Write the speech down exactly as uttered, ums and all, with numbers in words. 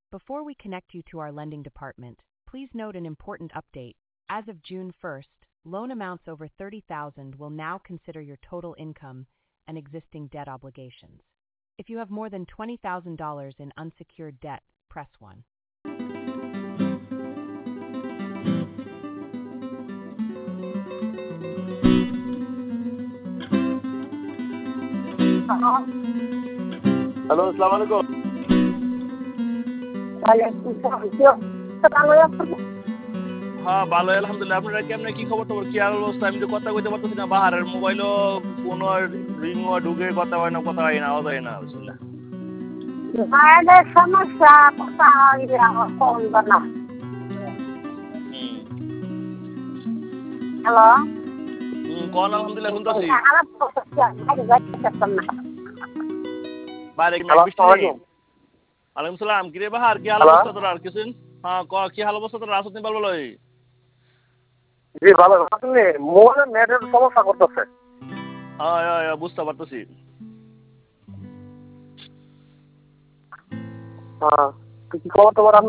Before we connect you to our lending department, please note an important update. As of June first, loan amounts over thirty thousand dollars will now consider your total income and existing debt obligations. If you have more than twenty thousand dollars in unsecured debt, press one. Hello, আসসালামু আলাইকুম। হ্যাঁ ভালো আলহামদুলিল্লাহ। আপনারা কেমনে কি খবর টবর কি আর অবস্থা? আমি তো কথা কইতে পারতেছি না, বাহারের মোবাইলও কোনো রিংও ঢুকে কথা হয় না, কথা হয় না, আওয়াজ হয় না বুঝলা। মায়েদের সমস্যা কথা হয় কম না। হ্যালো, হুম কোন আলহামদুলিল্লাহ শুনতেছি। বাইরে কি না বৃষ্টি নেই? ওয়ালাইকুম সালাম। কি রে বাহার কি হাল অবস্থা তোর? আর কিছু হ্যাঁ ক কি হাল অবস্থা তোর? আসতে বল বলো। জি ভালো। আসলে মোবাইলের নেটের সমস্যা করতেছে। হ্যাঁ হ্যাঁ বুঝতে পারতেছি। হ্যাঁ কি খবর তোমার?